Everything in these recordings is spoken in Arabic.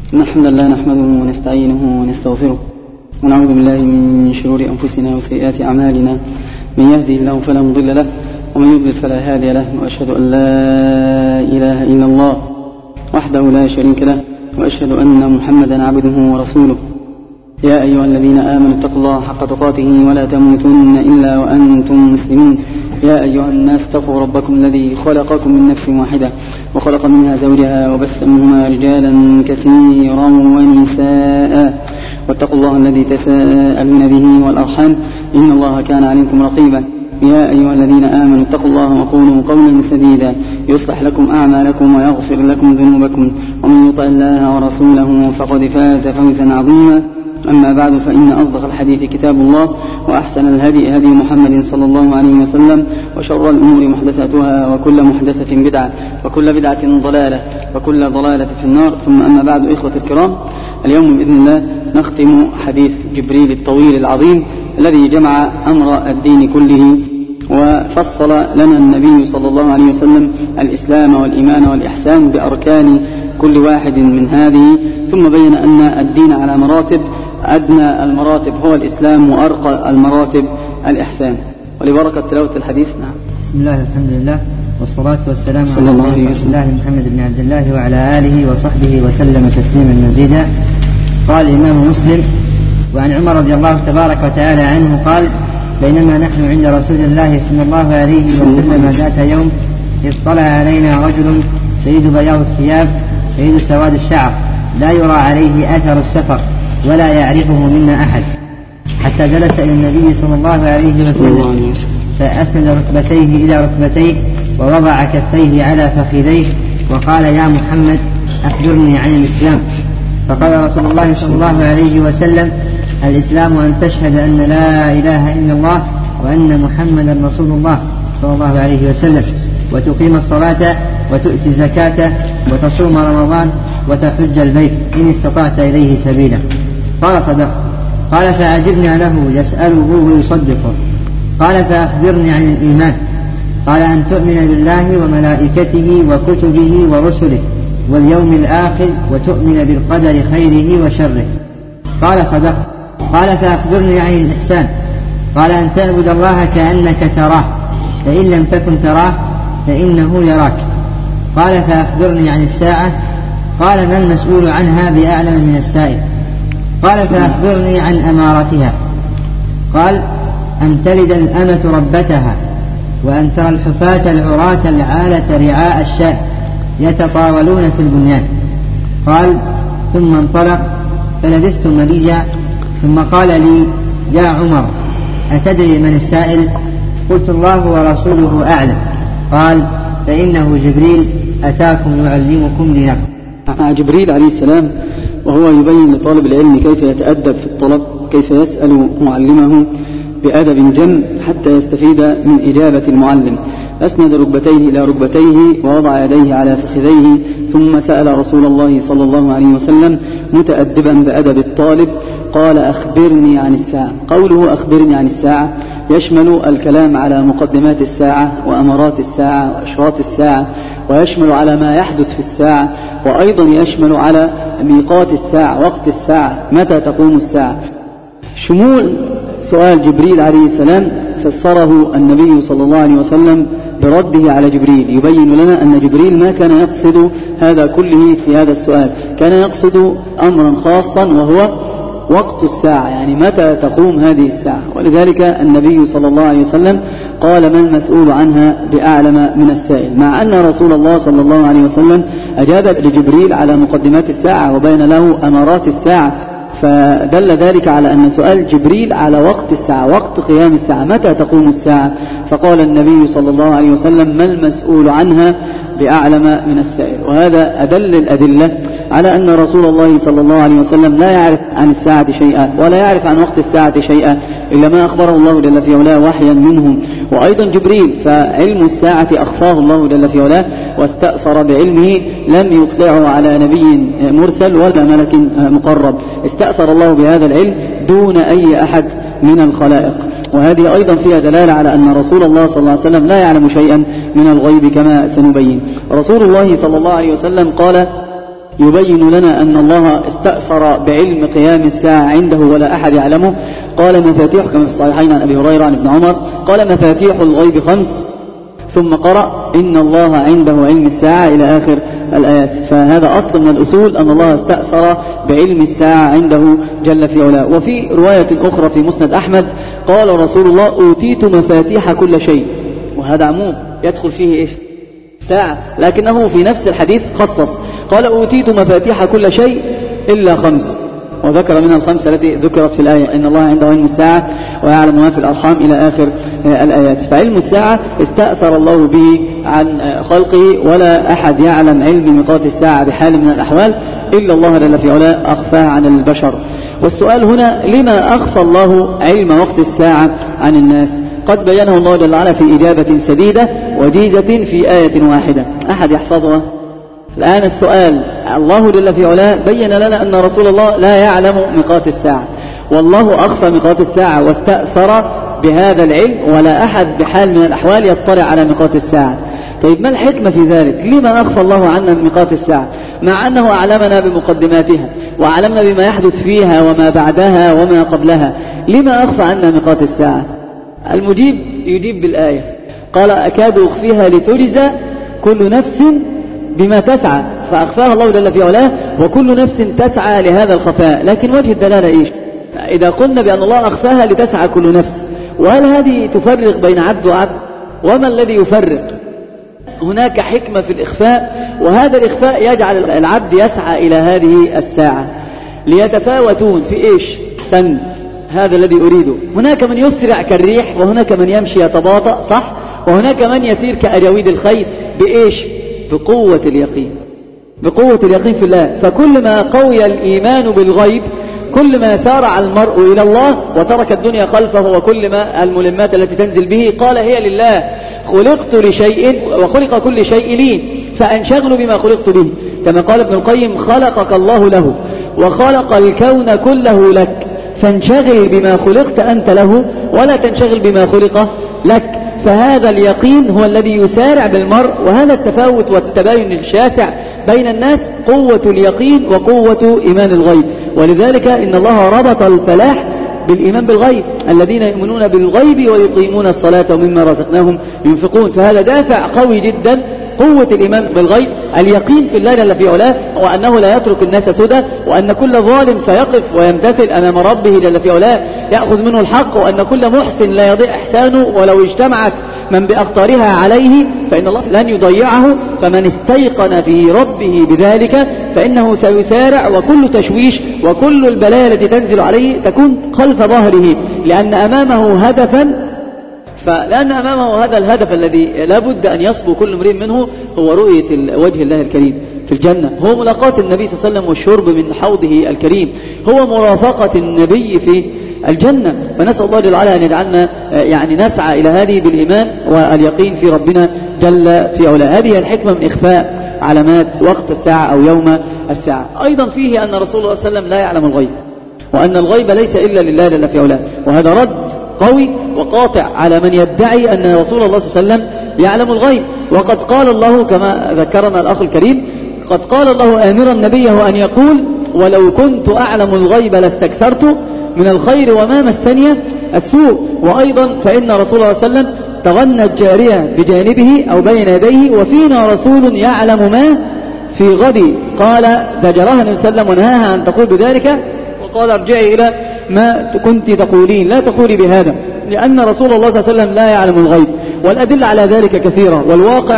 الحمد لله نحمده ونستعينه ونستغفره ونعوذ بالله من شرور أنفسنا وسيئات أعمالنا. من يهدي الله فلا مضل له ومن يضلل فلا هادي له، وأشهد أن لا إله إلا الله وحده لا شريك له، وأشهد أن محمدا عبده ورسوله. يا أيها الذين آمنوا اتقوا الله حق تقاته ولا تموتن إلا وأنتم مسلمون. يا أيها الناس اتقوا ربكم الذي خلقكم من نفس واحدة وخلق منها زوجها وبث منهما رجالا كثيرا ونساء، واتقوا الله الذي تساءلون به والأرحام إن الله كان عليكم رقيبا. يا أيها الذين آمنوا اتقوا الله وقولوا قولا سديدا يصلح لكم أعمالكم ويغفر لكم ذنوبكم، ومن يطع الله ورسوله فقد فاز فوزا عظيما. أما بعد، فإن أصدق الحديث كتاب الله، وأحسن الهدي هدي محمد صلى الله عليه وسلم، وشر الأمور محدثاتها، وكل محدثة بدعة، وكل بدعة ضلالة، وكل ضلالة في النار. ثم أما بعد، إخوة الكرام، اليوم بإذن الله نختم حديث جبريل الطويل العظيم الذي جمع أمر الدين كله، وفصل لنا النبي صلى الله عليه وسلم الإسلام والإيمان والإحسان بأركان كل واحد من هذه، ثم بين أن الدين على مراتب، أدنى المراتب هو الإسلام، وأرقى المراتب الإحسان. ولبركة تلاوة الحديث. نعم. بسم الله الحمد لله والصلاة والسلام على رسول الله محمد بن عبد الله وعلى آله وصحبه وسلم تسليما مزيدا. قال الإمام مسلم: وعن عمر رضي الله تبارك وتعالى عنه قال: بينما نحن عند رسول الله صلى الله عليه وسلم ذات يوم إذ طلع علينا رجل شديد بياض الثياب شديد سواد الشعر لا يرى عليه أثر السفر ولا يعرفه منا أحد، حتى جلس إلى النبي صلى الله عليه وسلم فأسند ركبتيه إلى ركبتيه ووضع كفيه على فخذيه وقال: يا محمد أخبرني عن الإسلام. فقال رسول الله صلى الله عليه وسلم: الإسلام أن تشهد أن لا إله إلا الله وأن محمدا رسول الله صلى الله عليه وسلم، وتقيم الصلاة وتؤتي الزكاة وتصوم رمضان وتحج البيت إن استطعت إليه سبيلا. قال: صدق. قال: فعجبنا له يسأله ويصدقه. قال: فأخبرني عن الإيمان. قال: أن تؤمن بالله وملائكته وكتبه ورسله واليوم الآخر وتؤمن بالقدر خيره وشره. قال: صدق. قال: فأخبرني عن الإحسان. قال: أن تعبد الله كأنك تراه، فإن لم تكن تراه فإنه يراك. قال: فأخبرني عن الساعة. قال: ما المسؤول عنها بأعلم من السائل. قال: فأخبرني عن أمارتها. قال: أن تلد الأمة ربتها، وأن ترى الحفاة العراة العالة رعاء الشاة يتطاولون في البنيان. قال: ثم انطلق فلبثت مليا، ثم قال لي: يا عمر، أتدري من السائل؟ قلت: الله ورسوله أعلم. قال: فإنه جبريل أتاكم يعلمكم دينكم. مع جبريل عليه السلام، وهو يبين لطالب العلم كيف يتأدب في الطلب، كيف يسأل معلمه بأدب جم حتى يستفيد من إجابة المعلم. أسند ركبتيه إلى ركبتيه ووضع يديه على فخذيه، ثم سأل رسول الله صلى الله عليه وسلم متأدبا بأدب الطالب. قال: أخبرني عن الساعة. قوله أخبرني عن الساعة يشمل الكلام على مقدمات الساعة وأمارات الساعة وأشراط الساعة، ويشمل على ما يحدث في الساعة، وأيضا يشمل على ميقات الساعة، وقت الساعة، متى تقوم الساعة. شمول سؤال جبريل عليه السلام فسره النبي صلى الله عليه وسلم برده على جبريل، يبين لنا أن جبريل ما كان يقصد هذا كله في هذا السؤال، كان يقصد أمرا خاصا وهو وقت الساعة، يعني متى تقوم هذه الساعة. ولذلك النبي صلى الله عليه وسلم قال: ما المسؤول عنها بأعلم من السائل، مع أن رسول الله صلى الله عليه وسلم أجاب لجبريل على مقدمات الساعة وبين له أمارات الساعة، فدل ذلك على أن سؤال جبريل على وقت الساعة، وقت قيام الساعة، متى تقوم الساعة. فقال النبي صلى الله عليه وسلم: ما المسؤول عنها بأعلم من السائل. وهذا أدل الأدلة على أن رسول الله صلى الله عليه وسلم لا يعرف عن الساعة شيئا، ولا يعرف عن وقت الساعة شيئا إلا ما أخبره الله جل في علاه وحيا منه. وأيضا جبريل فعلم الساعة أخفاه الله جل في علاه واستأثر بعلمه، لم يطلعه على نبي مرسل ولا ملك مقرب، استأثر الله بهذا العلم دون أي أحد من الخلائق. وهذه أيضا فيها دلالة على أن رسول الله صلى الله عليه وسلم لا يعلم شيئا من الغيب كما سنبين. رسول الله صلى الله عليه وسلم قال: يبين لنا أن الله استأثر بعلم قيام الساعة عنده ولا أحد يعلمه. قال مفاتيح كما في الصحيحين عن أبي هريرة عن ابن عمر قال مفاتيح الغيب 5 ثم قرأ إن الله عنده علم الساعة إلى آخر الآيات. فهذا أصل من الأصول أن الله استأثر بعلم الساعة عنده جل في علاه. وفي رواية أخرى في مسند أحمد قال رسول الله أوتيت مفاتيح كل شيء، وهذا عموم يدخل فيه إيش؟ ساعة، لكنه في نفس الحديث خصص قال أوتيت مفاتيح كل شيء إلا 5، وذكر منها ال5 التي ذكرت في الآية إن الله عنده علم الساعة ويعلم ما في الأرحام إلى آخر الآيات. فعلم الساعة استأثر الله به عن خلقه، ولا أحد يعلم علم ميقات الساعة بحال من الأحوال إلا الله جل في علاه أخفاه عن البشر. والسؤال هنا لما أخفى الله علم وقت الساعة عن الناس؟ قد بينه الله جل وعلا في إجابة سديدة وجيزة في آية واحدة، أحد يحفظها؟ الآن السؤال، الله جل في علاه بين لنا أن رسول الله لا يعلم ميقات الساعة، والله أخفى ميقات الساعة واستأثر بهذا العلم، ولا أحد بحال من الأحوال يطلع على ميقات الساعة. طيب ما الحكمة في ذلك؟ لما أخفى الله عنا ميقات الساعة مع أنه أعلمنا بمقدماتها وأعلمنا بما يحدث فيها وما بعدها وما قبلها؟ لما أخفى عنا ميقات الساعة؟ المجيب يجيب بالآية، قال أكاد أخفيها لتجزى كل نفس بما تسعى، فأخفاها الله جل في علاه وكل نفس تسعى لهذا الخفاء. لكن وجه الدلالة إيش؟ إذا قلنا بأن الله أخفاها لتسعى كل نفس، وهل هذه تفرق بين عبد وعبد؟ وما الذي يفرق؟ هناك حكمة في الإخفاء، وهذا الإخفاء يجعل العبد يسعى إلى هذه الساعة ليتفاوتون في إيش؟ أحسنت، هذا الذي أريده. هناك من يسرع كالريح، وهناك من يمشي يتباطأ، صح؟ وهناك من يسير كأجاويد الخيل بإيش؟ بقوة اليقين، بقوة اليقين في الله. فكلما قوي الإيمان بالغيب كلما سارع المرء إلى الله وترك الدنيا خلفه، وكلما الملمات التي تنزل به قال هي لله، خلقت لشيء وخلق كل شيء لي فأنشغل بما خلقت به. كما قال ابن القيم خلقك الله له وخلق الكون كله لك، فانشغل بما خلقت أنت له ولا تنشغل بما خلق لك. فهذا اليقين هو الذي يسارع بالمرء، وهذا التفاوت والتباين الشاسع بين الناس قوة اليقين وقوة إيمان الغيب. ولذلك إن الله ربط الفلاح بالإيمان بالغيب، الذين يؤمنون بالغيب ويقيمون الصلاة ومما رزقناهم ينفقون. فهذا دافع قوي جدا، قوة الإيمان بالغيب، اليقين في الله جل في علاه، وأنه لا يترك الناس سدى، وأن كل ظالم سيقف ويمتثل أمام ربه جل في علاه يأخذ منه الحق، وأن كل محسن لا يضيع إحسانه ولو اجتمعت من بأقطارها عليه فإن الله لن يضيعه. فمن استيقن في ربه بذلك فإنه سيسارع، وكل تشويش وكل البلايا التي تنزل عليه تكون خلف ظهره، لأن أمامه هدفا. فلأن أمامه هذا الهدف الذي لا بد أن يصبو كل امرئ منه هو رؤية وجه الله الكريم في الجنة، هو ملاقاة النبي صلى الله عليه وسلم والشرب من حوضه الكريم، هو مرافقة النبي في الجنة. فنسأل الله جل وعلا أن يجعلنا نسعى إلى هذه بالإيمان واليقين في ربنا جل في علاه. هذه الحكمة من إخفاء علامات وقت الساعة أو يوم الساعة. أيضا فيه أن رسول الله صلى الله عليه وسلم لا يعلم الغيب، وأن الغيب ليس إلا لله جل في علاه، وهذا رد قوي وقاطع على من يدعي أن رسول الله صلى الله عليه وسلم يعلم الغيب. وقد قال الله كما ذكرنا الأخ الكريم، قد قال الله آمرا نبيه أن يقول ولو كنت أعلم الغيب لاستكثرت من الخير وما مسني السوء. وأيضا فإن رسول الله صلى الله عليه وسلم تغنت جارية بجانبه أو بين يديه وفينا رسول يعلم ما في غد، قال زجرها النبي صلى الله عليه وسلم ونهاها أن تقول بذلك، وقال ارجعي إلى ما كنت تقولين، لا تقولي بهذا، لأن رسول الله صلى الله عليه وسلم لا يعلم الغيب. والأدلة على ذلك كثيرة، والواقع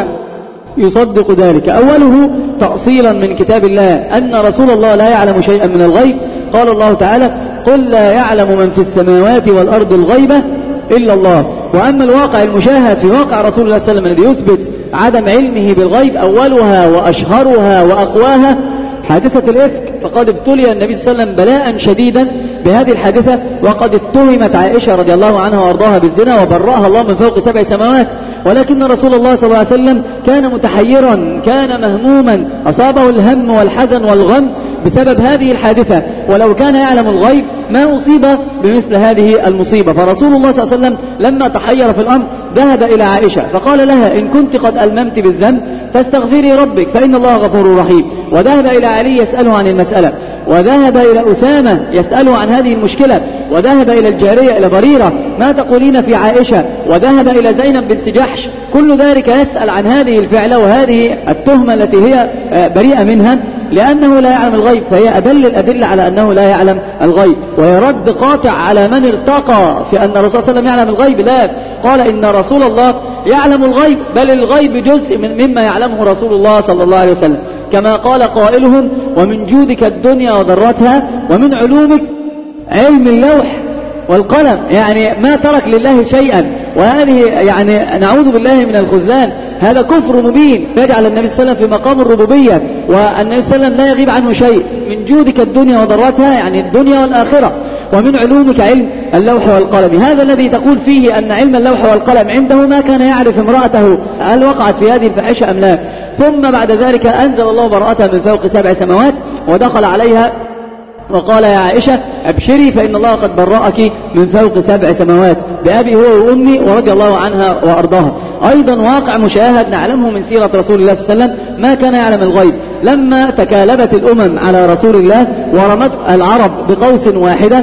يصدق ذلك. أوله تأصيلا من كتاب الله أن رسول الله لا يعلم شيئا من الغيب. قال الله تعالى قل لا يعلم من في السماوات والأرض الغيبة إلا الله. وأما الواقع المشاهد في واقع رسول الله صلى الله عليه وسلم الذي يثبت عدم علمه بالغيب، أولها وأشهرها وأقواها حادثة الإفك، فقد ابتلي النبي صلى الله عليه وسلم بلاء شديدا بهذه الحادثة، وقد اتهمت عائشة رضي الله عنها وارضاها بالزنا وبرأها الله من فوق 7 سماوات. ولكن رسول الله صلى الله عليه وسلم كان متحيرا، كان مهموما، أصابه الهم والحزن والغم، بسبب هذه الحادثة، ولو كان يعلم الغيب ما أصيب بمثل هذه المصيبة. فرسول الله صلى الله عليه وسلم لما تحير في الأمر ذهب إلى عائشة فقال لها: إن كنت قد ألممت بالذنب فاستغفري ربك فإن الله غفور رحيم. وذهب إلى علي يسأله عن المسألة، وذهب إلى أسامة يسأله عن هذه المشكلة، وذهب إلى الجارية إلى بريرة: ما تقولين في عائشة؟ وذهب إلى زينب بنت جحش، كل ذلك يسأل عن هذه الفعلة وهذه التهمة التي هي بريئة منها، لأنه لا يعلم الغيب، فهي أدل الأدلة على أنه لا يعلم الغيب. ويرد قاطع على من ارتقى في أن الرسول صلى الله عليه وسلم يعلم الغيب، لا، قال إن رسول الله يعلم الغيب، بل الغيب جزء مما يعلمه رسول الله صلى الله عليه وسلم، كما قال قائلهم: ومن جودك الدنيا وضرتها ومن علومك علم اللوح والقلم. يعني ما ترك لله شيئا، وهذه يعني نعوذ بالله من الخذلان، هذا كفر مبين يجعل النبي صلى الله عليه وسلم في مقام الربوبية، والنبي صلى الله عليه وسلم لا يغيب عنه شيء. من جودك الدنيا وضرتها يعني الدنيا والآخرة، ومن علومك علم اللوح والقلم. هذا الذي تقول فيه أن علم اللوح والقلم عنده، ما كان يعرف امرأته هل وقعت في هذه الفاحشة أم لا. ثم بعد ذلك أنزل الله براءتها من فوق 7 سماوات، ودخل عليها وقال: يا عائشة أبشري فإن الله قد برأك من فوق 7 سماوات بأبي هو وأمي، ورضي الله عنها وأرضاها. أيضا واقع مشاهد نعلمه من سيرة رسول الله صلى الله عليه وسلم، ما كان يعلم الغيب. لما تكالبت الأمم على رسول الله ورمت العرب بقوس واحدة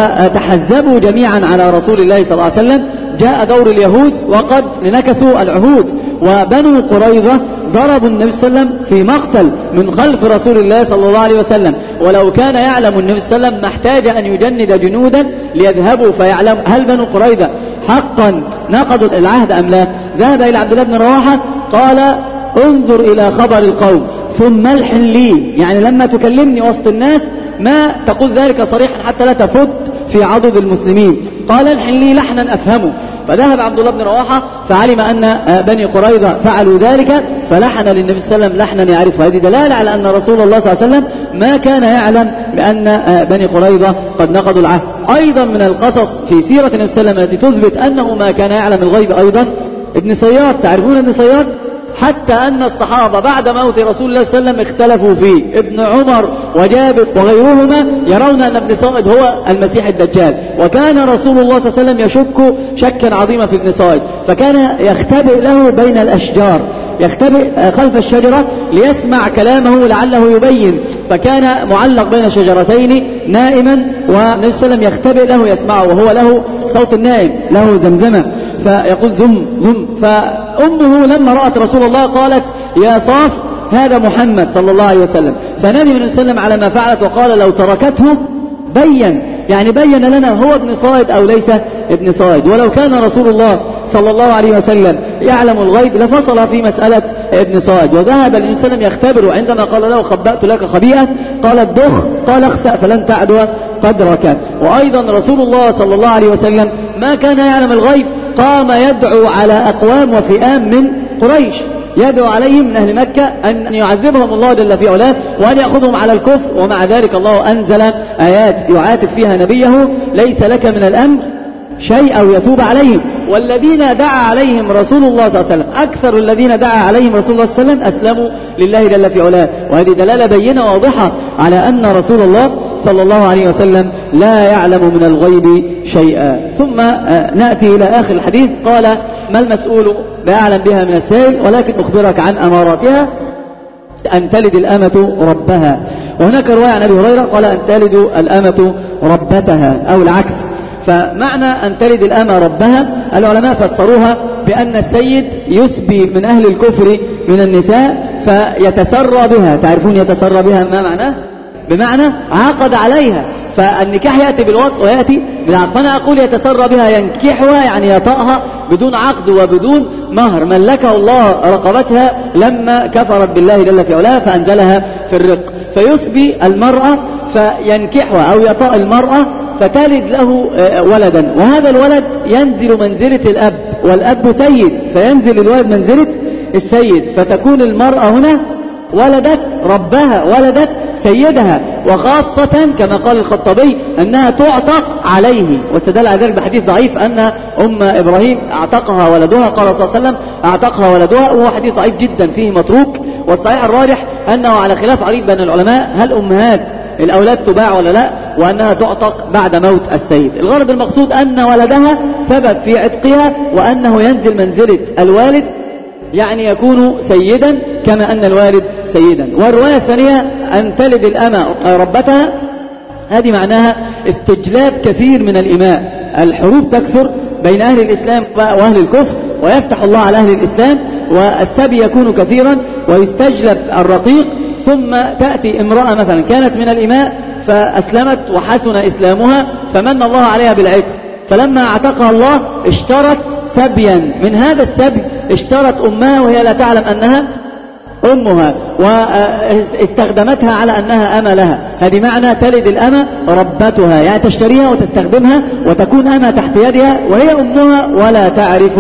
وتحزبوا جميعا على رسول الله صلى الله عليه وسلم، جاء دور اليهود وقد نكثوا العهود، وبنو قريظة ضربوا النبي صلى الله عليه وسلم في مقتل من خلف رسول الله صلى الله عليه وسلم. ولو كان يعلم النبي صلى الله عليه وسلم ما احتاج أن يجند جنودا ليذهبوا فيعلم هل بنو قريظة حقا نقضوا العهد أم لا. ذهب إلى عبد الله بن رواحة قال: انظر إلى خبر القوم ثم الحن لي، يعني لما تكلمني وسط الناس ما تقول ذلك صريحا حتى لا تفت في عضد المسلمين. قال: الحن لي لحنا أفهمه. فذهب عبد الله بن رواحة فعلم أن بني قريظة فعلوا ذلك، فلحن للنبي صلى الله عليه وسلم لحنا يعرفه. هذه دلالة على أن رسول الله صلى الله عليه وسلم ما كان يعلم بأن بني قريظة قد نقضوا العهد. أيضا من القصص في سيرة النبي صلى الله عليه وسلم التي تثبت أنه ما كان يعلم الغيب أيضا ابن صياد. تعرفون ابن صياد؟ حتى أن الصحابة بعد موت رسول الله صلى الله عليه وسلم اختلفوا فيه، ابن عمر وجابر وغيرهما يرون أن ابن صائد هو المسيح الدجال، وكان رسول الله صلى الله عليه وسلم يشك شكا عظيما في ابن صائد، فكان يختبئ له بين الأشجار، يختبئ خلف الشجرة ليسمع كلامه لعله يبين، فكان معلق بين شجرتين نائما، والنبي صلى الله عليه وسلم يختبئ له يسمعه، وهو له صوت النائم، له زمزمة، فيقول زم زم. فأمه لما رأت رسول الله قالت: يا صاف هذا محمد صلى الله عليه وسلم. فندم النبي صلى الله عليه وسلم على ما فعلت وقال: لو تركته بين، يعني بين لنا هو ابن صائد أو ليس ابن صائد. ولو كان رسول الله صلى الله عليه وسلم يعلم الغيب لفصل في مسألة ابن صائد. وذهب النبي صلى الله عليه وسلم يختبر، عندما قال له: خبأت لك خبيئة، قال: الدخ، قال: اخسأ فلن تعدو قدرك. وأيضا رسول الله صلى الله عليه وسلم ما كان يعلم الغيب، قام يدعو على أقوام وفئام من قريش، يدعو عليهم من أهل مكة أن يعذبهم الله جل في علاه وأن يأخذهم على الكفر، ومع ذلك الله أنزل آيات يعاتب فيها نبيه: ليس لك من الأمر شيء أو يتوب عليهم. والذين دعا عليهم رسول الله صلى الله عليه وسلم، أكثر الذين دعا عليهم رسول الله صلى الله عليه وسلم أسلموا لله جل في علاه. وهذه دلالة بينة واضحة على أن رسول الله صلى الله عليه وسلم لا يعلم من الغيب شيئا. ثم نأتي إلى آخر الحديث، قال: ما المسؤول بأعلم بها من السائل، ولكن أخبرك عن أماراتها أن تلد الأمة ربها. وهناك رواية عن أبي هريرة قال: أن تلد الأمة ربتها، أو العكس. فمعنى أن تلد الأمة ربها العلماء فسروها بأن السيد يسبي من أهل الكفر من النساء فيتسرى بها. تعرفون يتسرى بها ما معناه؟ بمعنى عقد عليها، فالنكاح يأتي بالوطء ويأتي بالعقد. فأنا أقول يتسرى بها، ينكحها يعني يطأها بدون عقد وبدون مهر، ملكه الله رقبتها لما كفرت بالله جل في علاه فأنزلها في الرق. فيسبي المرأة فينكحها أو يطأ المرأة فتلد له ولدا، وهذا الولد ينزل منزلة الأب، والأب سيد، فينزل الولد منزلة السيد، فتكون المرأة هنا ولدت ربها، ولدت سيدها. وخاصة كما قال الخطابي أنها تعتق عليه، واستدل على ذلك بحديث ضعيف أن أم إبراهيم اعتقها ولدها، قال صلى الله عليه وسلم اعتقها ولدها، وهو حديث ضعيف جدا فيه متروك. والصحيح الراجح أنه على خلاف عريض بين العلماء هل أمهات الأولاد تباع ولا لا، وأنها تعتق بعد موت السيد. الغرض المقصود أن ولدها سبب في عتقها، وأنه ينزل منزلة الوالد، يعني يكون سيدا كما أن الوالد سيدا. والرواية الثانية أن تلد الأمة ربتها، هذه معناها استجلاب كثير من الإماء. الحروب تكثر بين أهل الإسلام وأهل الكفر، ويفتح الله على أهل الإسلام، والسبي يكون كثيرا ويستجلب الرقيق. ثم تأتي امرأة مثلا كانت من الإماء فأسلمت وحسن إسلامها، فمن الله عليها بالعتق، فلما اعتقها الله اشترت سبيا، من هذا السبي اشترت أمها وهي لا تعلم أنها أمها، واستخدمتها على أنها أمة لها. هذه معنى تلد الأمة ربتها، يعني تشتريها وتستخدمها وتكون أمة تحت يدها وهي أمها ولا تعرف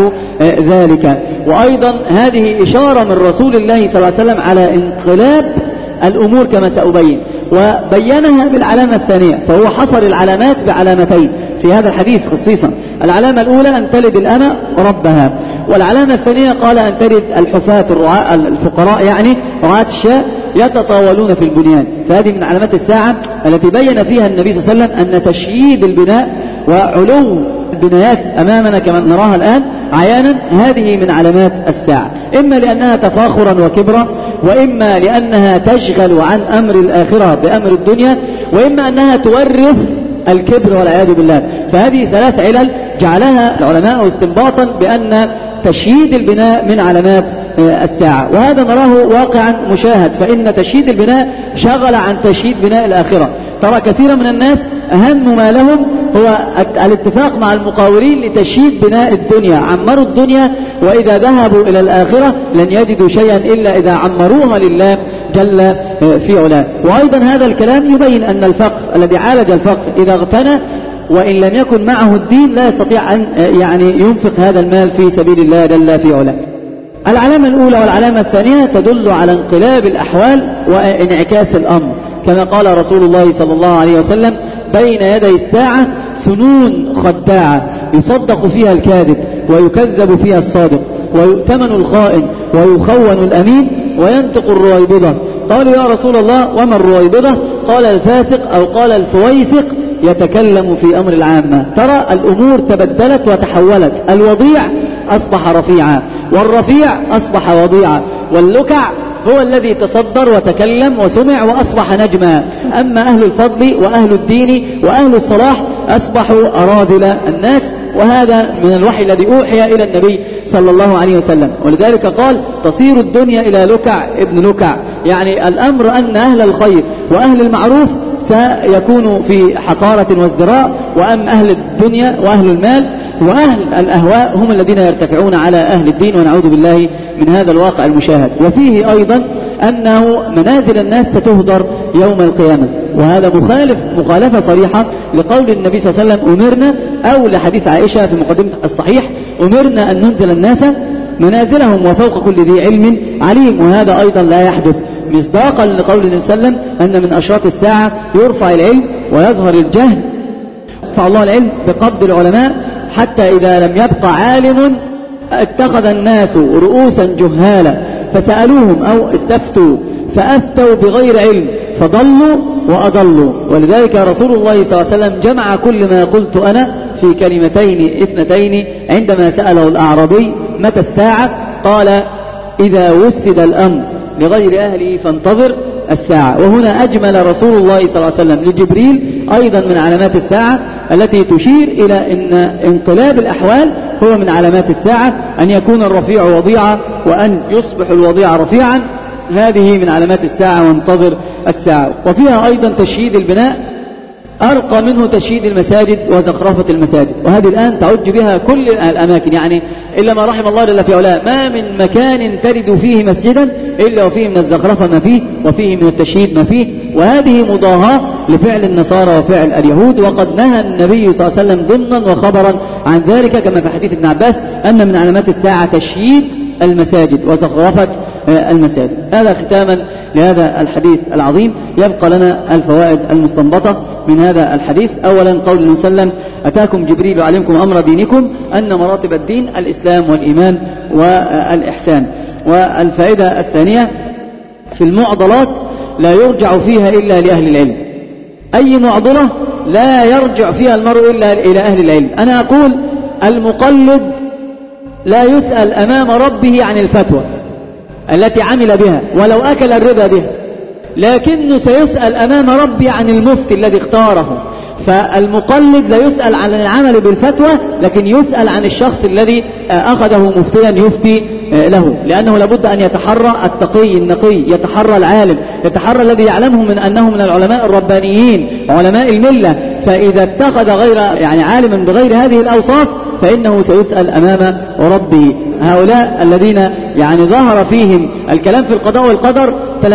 ذلك. وأيضا هذه إشارة من رسول الله صلى الله عليه وسلم على انقلاب الأمور كما سأبين، وبينها بالعلامة الثانية، فهو حصر العلامات بعلامتين في هذا الحديث خصيصا. العلامة الأولى أن تلد الأمة ربها، والعلامة الثانية قال أن تلد الحفاة الرعاة الفقراء، يعني رعاة الشاء يتطاولون في البنيان. فهذه من علامات الساعة التي بين فيها النبي صلى الله عليه وسلم أن تشييد البناء وعلو البنايات أمامنا كما نراها الآن عيانا، هذه من علامات الساعة، إما لأنها تفاخرا وكبرا، وإما لأنها تشغل عن أمر الآخرة بأمر الدنيا، وإما أنها تورث الكبر والعياذ بالله. فهذه ثلاث علل جعلها العلماء استنباطا بأن تشييد البناء من علامات الساعة، وهذا نراه واقعا مشاهد، فإن تشييد البناء شغل عن تشييد بناء الآخرة. ترى كثيرا من الناس أهم ما لهم هو الاتفاق مع المقاولين لتشييد بناء الدنيا، عمروا الدنيا، وإذا ذهبوا إلى الآخرة لن يجدوا شيئا إلا إذا عمروها لله جل في علاه. وأيضا هذا الكلام يبين أن الفقر الذي عالج الفقر إذا اغتنى وإن لم يكن معه الدين لا يستطيع أن يعني ينفق هذا المال في سبيل الله جل في علاه. العلامة الأولى والعلامة الثانية تدل على انقلاب الأحوال وانعكاس الأمر، كما قال رسول الله صلى الله عليه وسلم: بين يدي الساعة سنون خداعة يصدق فيها الكاذب ويكذب فيها الصادق، ويؤتمن الخائن ويخون الأمين، وينطق الرويبضة. قالوا: يا رسول الله وما الرويبضة؟ قال: الفاسق أو قال الفويسق يتكلم في أمر العامة. ترى الأمور تبدلت وتحولت، الوضيع أصبح رفيعا، والرفيع أصبح وضيعا، واللكع هو الذي تصدر وتكلم وسمع وأصبح نجما. أما أهل الفضل وأهل الدين وأهل الصلاح أصبحوا أراذل الناس، وهذا من الوحي الذي أوحي إلى النبي صلى الله عليه وسلم. ولذلك قال: تصير الدنيا إلى لكع ابن لكع، يعني الأمر أن أهل الخير وأهل المعروف سيكون في حقارة وازدراء، وأم أهل الدنيا وأهل المال وأهل الأهواء هم الذين يرتفعون على أهل الدين، ونعوذ بالله من هذا الواقع المشاهد. وفيه أيضا أنه منازل الناس ستهدر يوم القيامة، وهذا مخالفة صريحة لقول النبي صلى الله عليه وسلم: أمرنا، أو لحديث عائشة في مقدمة الصحيح: أمرنا أن ننزل الناس منازلهم وفوق كل ذي علم عليم. وهذا أيضا لا يحدث، مصداقا لقول النبي صلى الله عليه وسلم أن من أشراط الساعة يرفع العلم ويظهر الجهل. يرفع الله العلم بقبض العلماء، حتى إذا لم يبقى عالم اتخذ الناس رؤوسا جهالا فسألوهم أو استفتوا فأفتوا بغير علم فضلوا وأضلوا. ولذلك رسول الله صلى الله عليه وسلم جمع كل ما قلت أنا في كلمتين اثنتين عندما سأله الأعرابي: متى الساعة؟ قال: إذا وسد الأمر لغير أهله فانتظر الساعة. وهنا أجمل رسول الله صلى الله عليه وسلم لجبريل أيضا من علامات الساعة التي تشير إلى أن انقلاب الأحوال هو من علامات الساعة، أن يكون الرفيع وضيعا وأن يصبح الوضيع رفيعا، هذه من علامات الساعة، وانتظر الساعة. وفيها أيضا تشييد البناء، أرقى منه تشييد المساجد وزخرفة المساجد، وهذه الآن تعج بها كل الأماكن، يعني إلا ما رحم الله جل في علاه، ما من مكان ترد فيه مسجدا إلا وفيه من الزخرفة ما فيه، وفيه من التشييد ما فيه. وهذه مضاهاة لفعل النصارى وفعل اليهود، وقد نهى النبي صلى الله عليه وسلم ضمنا وخبرا عن ذلك، كما في حديث ابن عباس أن من علامات الساعة تشييد المساجد وزخرفة المساجد. هذا ختاما لهذا الحديث العظيم. يبقى لنا الفوائد المستنبطة من هذا الحديث. أولا قول النبي صلى الله عليه وسلم: أتاكم جبريل يعلمكم أمر دينكم، أن مراتب الدين الإسلام والإيمان والإحسان. والفائدة الثانية في المعضلات لا يرجع فيها إلا لأهل العلم. أي معضلة لا يرجع فيها المرء إلا إلى أهل العلم. أنا أقول المقلد لا يسأل أمام ربه عن الفتوى التي عمل بها ولو أكل الربا بها، لكنه سيسأل أمام ربي عن المفتي الذي اختاره. فالمقلد لا يسأل عن العمل بالفتوى، لكن يسأل عن الشخص الذي أخذه مفتيا يفتي له، لأنه لابد أن يتحرى التقي النقي، يتحرى العالم، يتحرى الذي يعلمه من أنه من العلماء الربانيين علماء الملة. فإذا اتخذ غير عالما بغير هذه الأوصاف فإنه سيسأل أمام ربه. هؤلاء الذين ظهر فيهم الكلام في القضاء والقدر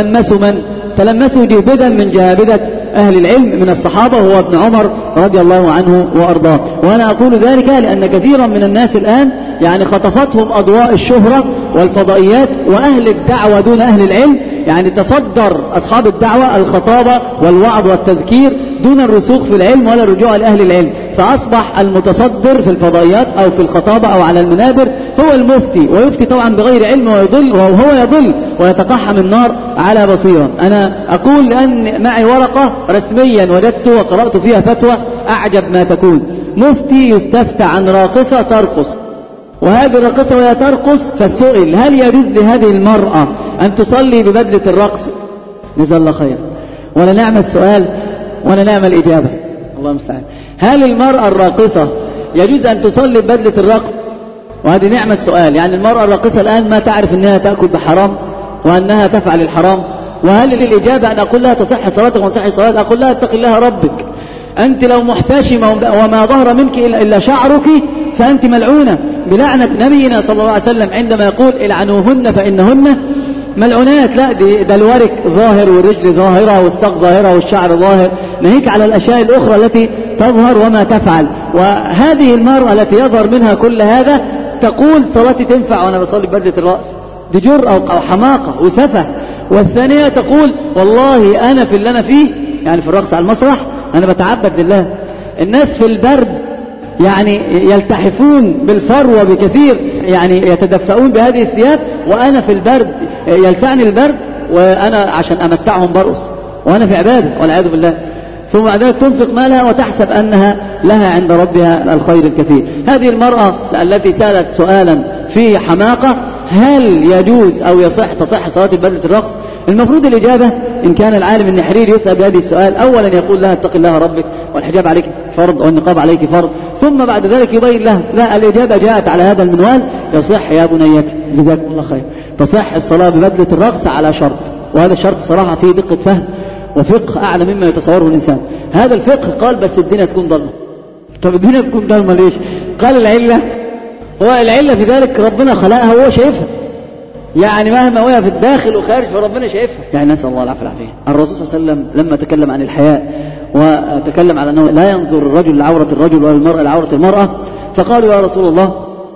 تلمسوا جهبدا من جهابدة أهل العلم من الصحابة، هو ابن عمر رضي الله عنه وأرضاه. وأنا أقول ذلك لأن كثيرا من الناس الآن خطفتهم أضواء الشهرة والفضائيات، وأهل الدعوة دون أهل العلم. تصدر أصحاب الدعوة الخطابة والوعظ والتذكير دون الرسوخ في العلم ولا الرجوع لأهل العلم، فأصبح المتصدر في الفضائيات أو في الخطابة أو على المنابر هو المفتي، ويفتي طبعا بغير علم وهو يضل ويتقحم النار على بصيرة. أنا أقول لأن معي ورقة رسميا وجدت وقرأت فيها فتوى أعجب ما تكون. مفتي يستفتى عن راقصة ترقص، وهذه الراقصة وهي ترقص فالسئل هل يجوز لهذه المرأة أن تصلي ببدلة الرقص؟ جزا الله خير. ولا نعمل السؤال ولا نعمل الإجابة، الله المستعان. هل المرأة الراقصة يجوز أن تصلي ببدلة الرقص؟ وهذه نعمة السؤال. المرأة الراقصة الآن ما تعرف أنها تأكل بحرام وأنها تفعل الحرام. وهل للإجابة أن أقول لها تصح صلاتك وتصح صلاتك؟ أقول لها اتق الله ربك، أنت لو محتشمة وما ظهر منك إلا شعرك فأنت ملعونة بلعنة نبينا صلى الله عليه وسلم عندما يقول العنوهن فإنهن ملعونات. لا، ده الورك ظاهر والرجل ظاهرة والساق ظاهرة والشعر ظاهر، ناهيك على الأشياء الأخرى التي تظهر وما تفعل. وهذه المرأة التي يظهر منها كل هذا تقول صلاتي تنفع وأنا بصلي ببدلة الرأس، دي جرأة أو حماقة وسفه. والثانية تقول والله أنا في اللي أنا فيه، في الرقص على المسرح أنا بتعبد لله. الناس في البرد يلتحفون بالفروة بكثير، يتدفئون بهذه الثياب، وأنا في البرد يلسعني البرد وأنا عشان أمتعهم برقص وأنا في عبادة والعياذ بالله. ثم بعد ذلك تنفق مالها وتحسب أنها لها عند ربها الخير الكثير. هذه المرأة التي سألت سؤالا فيه حماقة، هل يجوز أو تصح صلاة ببدلة الرقص؟ المفروض الإجابة إن كان العالم النحرير يسأل بهذه السؤال أولا يقول لها اتق الله ربك والحجاب عليك فرض والنقاب عليك فرض، ثم بعد ذلك يبين لها لا، الإجابة جاءت على هذا المنوال: يصح يا بنيتي جزاكم الله خير، تصح الصلاة ببدلة الرقص على شرط، وهذا الشرط صراحة فيه دقة فهم وفقه أعلى مما يتصوره الإنسان. هذا الفقه قال بس الدنيا تكون ضلمة. طب الدنيا تكون ضلمة ليش؟ قال العلة، هو العلة في ذلك ربنا خلقها وهو شايفها، مهما وهي في الداخل وخارج فربنا شايفها. نسأل الله العافية والعافية. الرسول صلى الله عليه وسلم لما تكلم عن الحياء وتكلم على أنه لا ينظر الرجل لعورة الرجل ولا المرأة لعورة المرأة، فقالوا يا رسول الله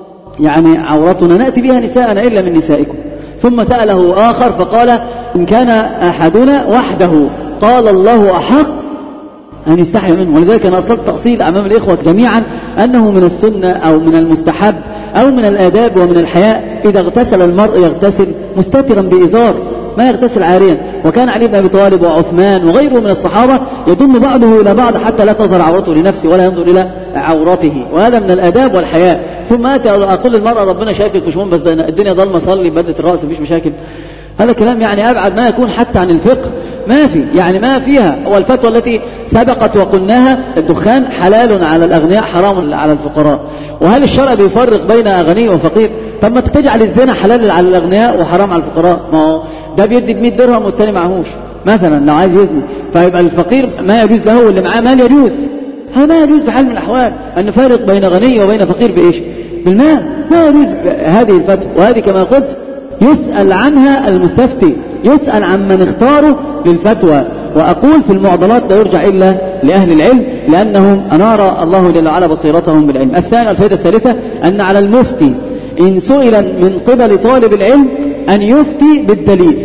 عورتنا نأتي بها نساءنا إلا من نسائكم. ثم سأله آخر فقال إن كان أحدنا وحده قال الله أحق أن يستحي منه. ولذلك أنا أصلت تأصيل أمام الإخوة جميعا أنه من السنة أو من المستحب أو من الآداب ومن الحياء إذا اغتسل المرء يغتسل مستترا بإزار، ما يغتسل عاريا. وكان علي بن أبي طالب وعثمان وغيره من الصحابة يضم بعضه إلى بعض حتى لا تظهر عورته لنفسه ولا ينظر إلى عورته، وهذا من الآداب والحياء. ثم أقول للمرأة ربنا شايفك مش مهم بس الدنيا ضلمة صلي ببدلة الرأس مفيش مشاكل. هذا كلام أبعد ما يكون حتى عن الفقه، ما في ما فيها. والفتوى التي سبقت وقلناها الدخان حلال على الأغنياء حرام على الفقراء. وهل الشرع بيفرق بين غني وفقير؟ طب ما تجعل الزنا حلال على الأغنياء وحرام على الفقراء، ما هو ده بيدي ب100 درهم والتاني معهوش مثلا لو عايز يزني، فيبقى الفقير ما يجوز له واللي معاه مال يجوز. هذا ما يجوز بحال من الأحوال أن نفرق بين غني وبين فقير بإيش؟ بالمال، ما يجوز هذه الفتوى. وهذه كما قلت يسأل عنها المستفتي، يسأل عن من اختاره للفتوى. وأقول في المعضلات لا يرجع إلا لأهل العلم لأنهم أنار الله جل وعلا بصيرتهم بالعلم. الفائدة الثالثة أن على المفتي إن سئل من قبل طالب العلم أن يفتي بالدليل،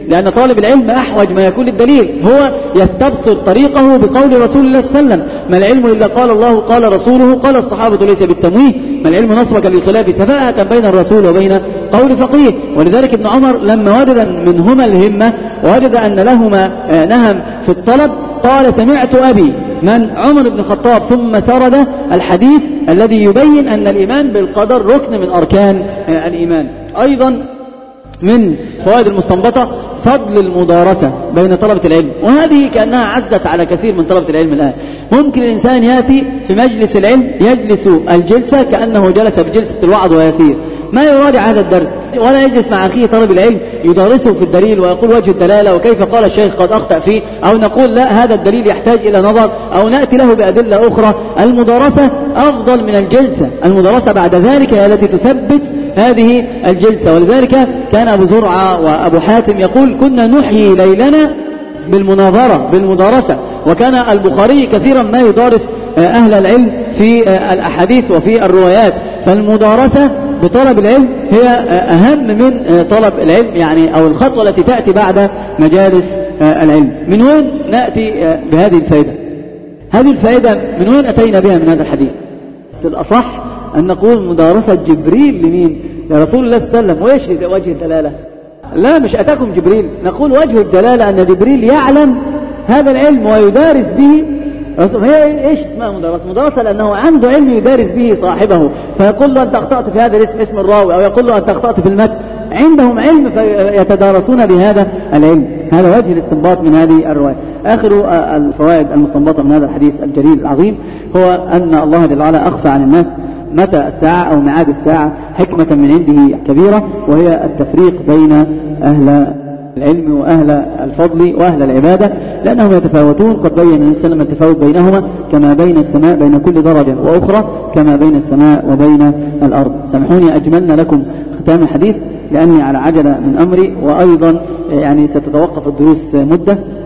لأن طالب العلم أحوج ما يكون الدليل، هو يستبصر طريقه بقول رسول الله صلى الله عليه وسلم: ما العلم إلا قال الله قال رسوله قال الصحابة ليس بالتمويه، ما العلم نصبك للخلاف سفاهة بين الرسول وبين قول فقيه. ولذلك ابن عمر لما وجد منهما الهمة ووجد أن لهما نهم في الطلب قال: سمعت أبي من عمر بن الخطاب، ثم سرد الحديث الذي يبين أن الإيمان بالقدر ركن من أركان الإيمان. أيضا من فوائد المستنبطة فضل المدارسة بين طلبة العلم، وهذه كأنها عزت على كثير من طلبة العلم الآن. ممكن الإنسان يأتي في مجلس العلم يجلس الجلسة كأنه جلس بجلسة الوعظ ويسير، ما يراجع هذا الدرس، ولا يجلس مع أخيه طالب العلم يدارسه في الدليل ويقول وجه الدلالة وكيف قال الشيخ قد أخطأ فيه، أو نقول لا هذا الدليل يحتاج إلى نظر، أو نأتي له بأدلة أخرى. المدارسة أفضل من الجلسة، المدارسة بعد ذلك هي التي تثبت هذه الجلسة. ولذلك كان أبو زرعة وأبو حاتم يقول: كنا نحيي ليلنا بالمناظرة بالمدارسة. وكان البخاري كثيرا ما يدارس أهل العلم في الأحاديث وفي الروايات، فالمدارسة بطلب العلم هي أهم من طلب العلم، يعني أو الخطوة التي تأتي بعد مجالس العلم. من وين نأتي بهذه الفائدة؟ هذه الفائدة من وين أتينا بها من هذا الحديث؟ الأصح أن نقول مدارسة جبريل لمين؟ لرسول الله صلى الله عليه وسلم. وإيش وجه الدلالة؟ لا مش أتاكم جبريل، نقول وجه الدلالة أن جبريل يعلم هذا العلم ويدارس به. هي إيش اسمها مدارسة؟ مدارسة لأنه عنده علم يدارس به صاحبه، فيقول له أنت أخطأت في هذا الاسم اسم الراوي، أو يقول له أنت أخطأت في المتن. عندهم علم فيتدارسون بهذا العلم. هذا وجه الاستنباط من هذه الرواية. آخر الفوائد المستنبطة من هذا الحديث الجليل العظيم هو أن الله جل وعلا أخفى عن الناس متى الساعة أو ميعاد الساعة حكمة من عنده كبيرة، وهي التفريق بين أهل العلم وأهل الفضل وأهل العبادة، لأنهم يتفاوتون. قد بين النبي صلى الله عليه وسلم التفاوت بينهما كما بين السماء بين كل درجة وأخرى كما بين السماء وبين الأرض. سامحوني أجملنا لكم ختام الحديث لأني على عجلة من أمري، وأيضا يعني ستتوقف الدروس مدة.